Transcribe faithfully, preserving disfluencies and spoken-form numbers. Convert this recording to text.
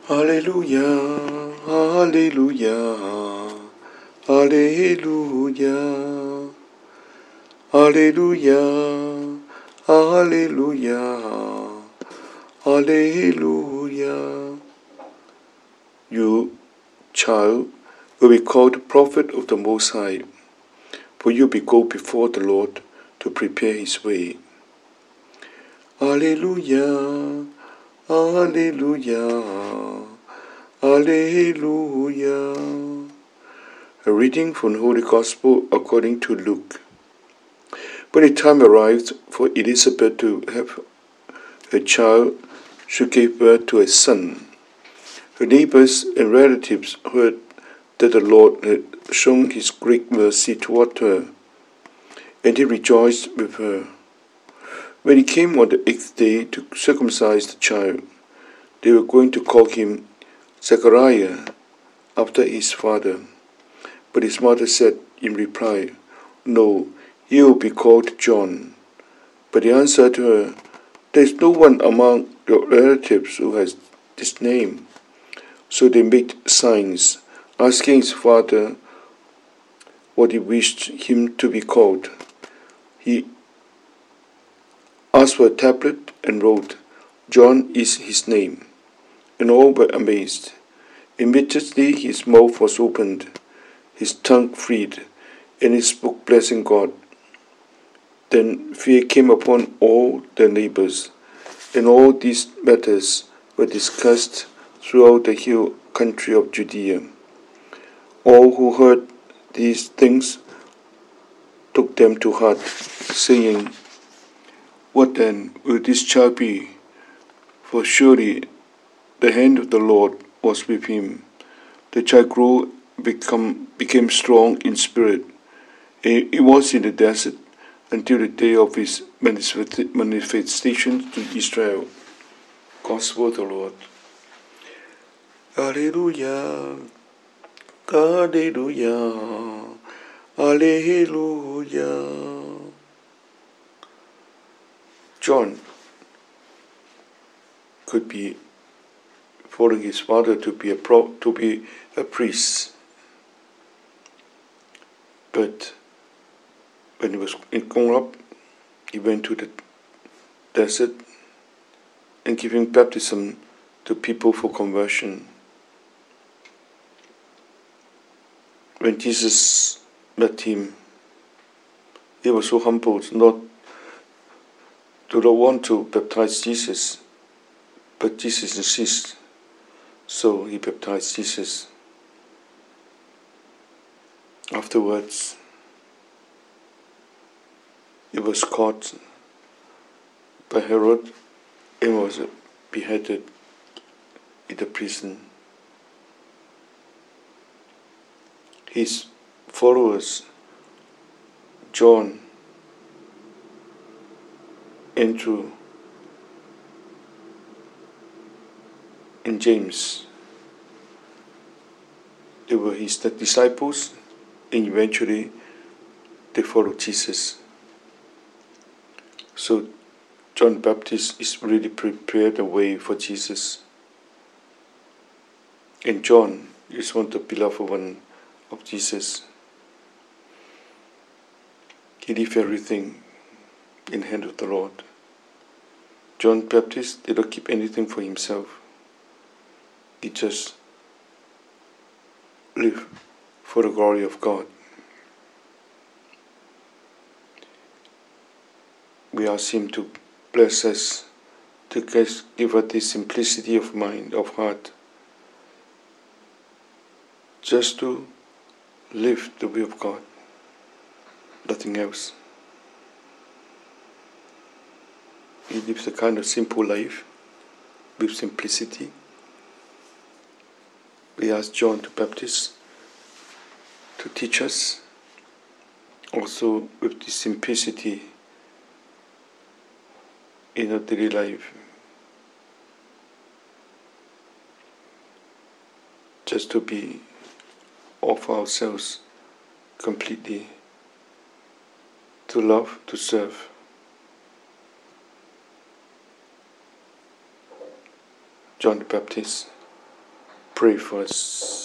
Hallelujah, hallelujah, hallelujah, hallelujah, hallelujah, hallelujah. You, child, will be called the prophet of the Most High, for you will go before the Lord to prepare his way. Hallelujah, hallelujah, hallelujah. A reading from the Holy Gospel according to Luke. When the time arrived for Elizabeth to have her child, she gave birth to a son. Her neighbors and relatives heard that the Lord had shown his great mercy toward her, and they rejoiced with her. When he came on the eighth day to circumcise the child, they were going to call him Zechariah, after his father. But his mother said in reply, "No, he will be called John." But he answered her, "There is no one among your relatives who has this name." So they made signs, asking his father what he wished him to be called. He asked for a tablet and wrote, "John is his name." And all were amazed. Immediately his mouth was opened, his tongue freed, and he spoke, blessing God. Then fear came upon all their neighbors, and all these matters were discussed throughout the hill country of Judea. All who heard these things took them to heart, saying, "What then will this child be? For surely the hand of the Lord was with him." The child grew, become, became strong in spirit. He was in the desert until the day of his manifestation to Israel. Gospel of the Lord. Alleluia, Alleluia, Alleluia. John could be following his father to be a pro, to be a priest, but when he was grown up, he went to the desert and giving baptism to people for conversion. When Jesus met him, he was so humbled not to not want to baptize Jesus, but Jesus insists, so he baptized Jesus. Afterwards, he was caught by Herod and was beheaded in the prison. His followers, John, Andrew, and James, they were his disciples, and eventually they followed Jesus. So John the Baptist is really prepared the way for Jesus. And John is one of the beloved one of Jesus. He left everything in the hand of the Lord. John the Baptist did not keep anything for himself. He just lived for the glory of God. We ask him to bless us, to give us this simplicity of mind, of heart, just to live the way of God, nothing else. He lives a kind of simple life with simplicity. We ask John the Baptist to teach us also with this simplicity in our daily life, just to be offer ourselves completely to love, to serve. John the Baptist Pray for us.